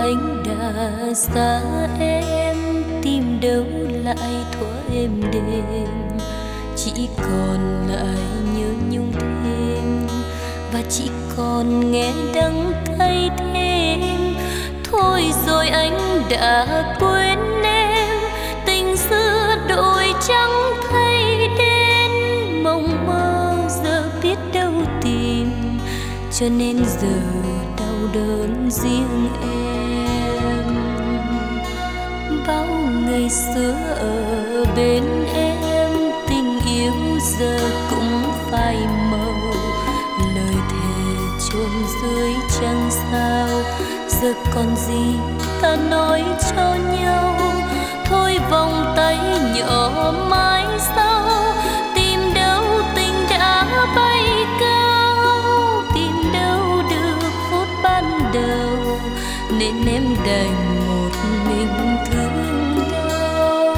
anh đã xa em, tìm đâu lại thuở êm đềm. Chỉ còn lại nhớ nhung thêm, và chỉ còn nghe đắng cay thêm. Thôi rồi anh đã quên em, tình xưa đổi trắng thay đen. Mộng mơ giờ biết đâu tìm, cho nên giờ đau đớn riêng em. Bao ngày xưa ở bên em, tình yêu giờ cũng phai màu. Lời thề chôn dưới trăng sao, giờ còn gì ta nói cho nhau. Thôi vòng tay nhỏ mãi sau, tìm đâu tình đã bay cao. Tìm đâu được phút ban đầu, nên em đành một mình thương đau.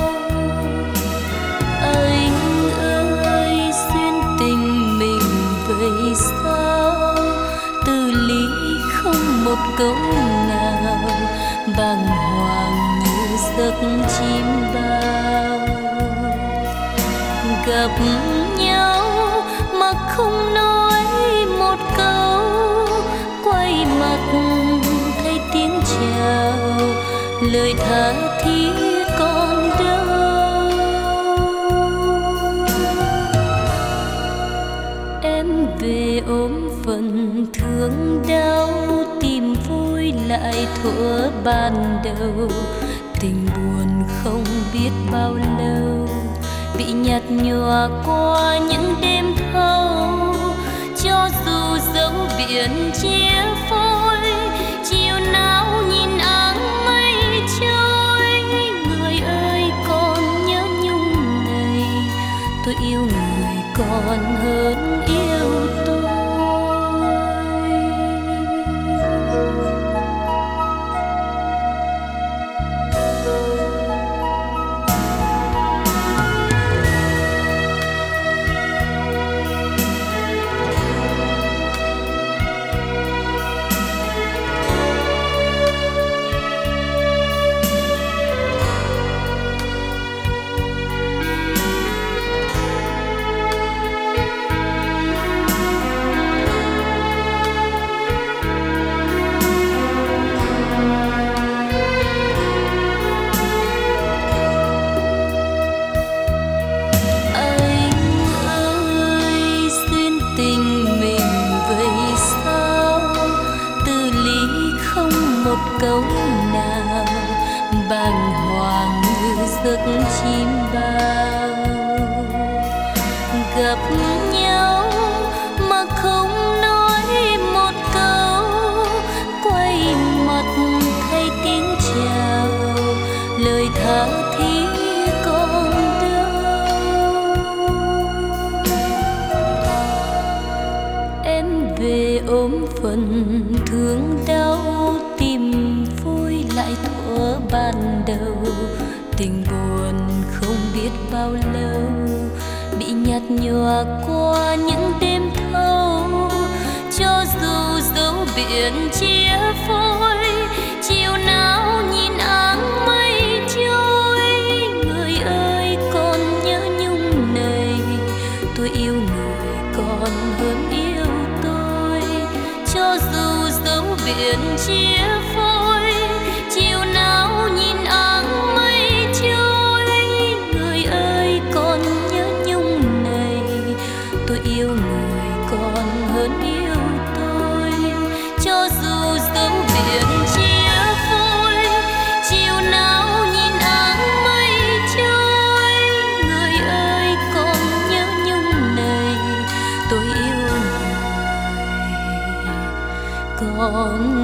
Anh ơi, duyên tình mình vậy sao? Từ ly không một câu nào, bàng hoàng như giấc chim bao. Gặp nhau mà không nói một câu, quay mặt thấy tiếng chào, lời tha thiết còn đâu. Em về ôm phần thương đau, tìm vui lại thuở ban đầu. Tình buồn không biết bao lâu, bị nhạt nhòa qua những đêm thâu. Cho dù dấu biển chia phôi, chiều nào nhìn áng mây trôi. Người ơi còn nhớ nhung này, tôi yêu người còn hơn yêu tôi. Câu nào bàng hoàng như giấc chim bao. Gặp nhau mà không nói một câu, quay mặt thấy tiếng chào, lời tha thiết còn đâu. Em về ôm phần thương đau, tìm vui lại thuở ban đầu. Tình buồn không biết bao lâu, bị nhạt nhòa qua những đêm thâu. Cho dù dấu biển chia phôi, chiều nào nhìn áng mây trôi. Người ơi còn nhớ nhung này, tôi yêu người còn hơn yêu tôi. Cho dù dấu biển chia phôi, chiều nào nhìn áng mây trôi. Người ơi còn nhớ nhung này, tôi yêu người còn hơn yêu tôi. Cho dù dấu biển chia phôi, chiều nào nhìn áng mây trôi. Người ơi còn nhớ nhung này, tôi yêu người còn